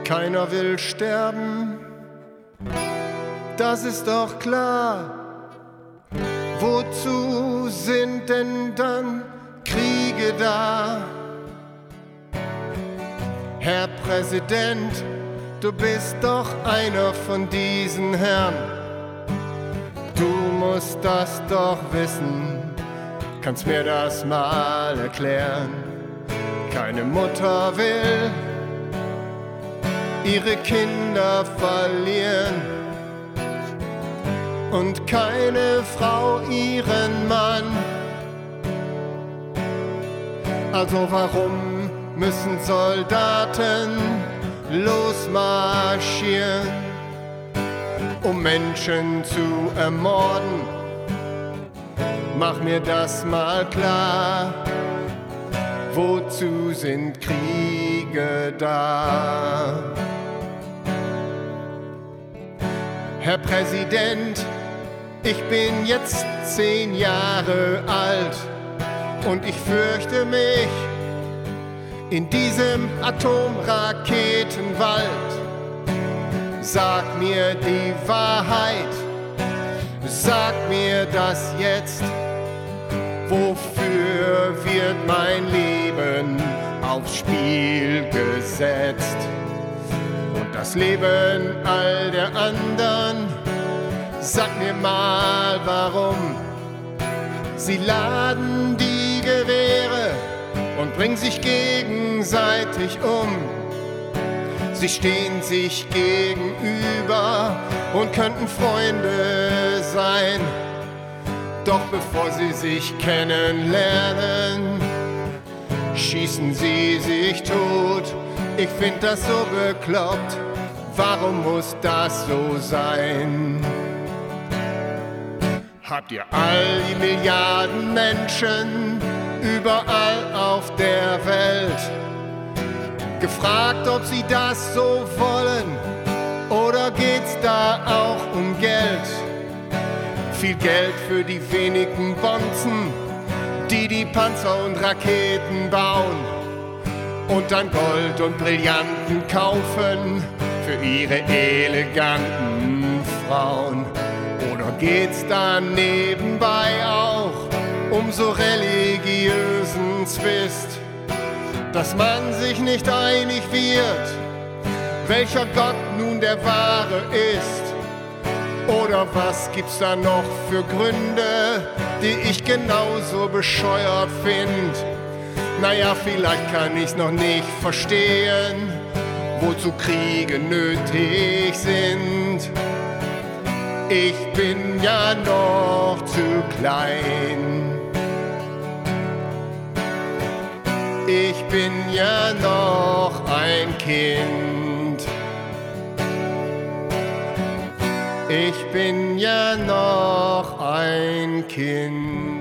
Keiner will sterben, das ist doch klar. Wozu sind denn dann Kriege da? Herr Präsident, du bist doch einer von diesen Herren. Du musst das doch wissen, kannst mir das mal erklären. Keine Mutter will ihre Kinder verlieren und keine Frau ihren Mann. Also warum müssen Soldaten losmarschieren, um Menschen zu ermorden? Mach mir das mal klar. Wozu sind Kriege da? Herr Präsident, ich bin jetzt 10 Jahre alt und ich fürchte mich in diesem Atomraketenwald. Sag mir die Wahrheit, sag mir das jetzt. Wofür wird mein Leben aufs Spiel gesetzt? Und das Leben all der anderen, sag mir mal warum. Sie laden die Gewehre und bringen sich gegenseitig um. Sie stehen sich gegenüber und könnten Freunde sein. Doch bevor sie sich kennenlernen, schießen sie sich tot. Ich find das so bekloppt, warum muss das so sein? Habt ihr all die Milliarden Menschen überall auf der Welt gefragt, ob sie das so wollen? Oder geht's da auch um Geld? Viel Geld für die wenigen Bonzen, die Panzer und Raketen bauen und dann Gold und Brillanten kaufen für ihre eleganten Frauen. Oder geht's da nebenbei auch um so religiösen Zwist, dass man sich nicht einig wird, welcher Gott nun der wahre ist? Oder was gibt's da noch für Gründe, die ich genauso bescheuert find? Naja, vielleicht kann ich's noch nicht verstehen, wozu Kriege nötig sind. Ich bin ja noch zu klein. Ich bin ja noch ein Kind. Ich bin ja noch ein Kind.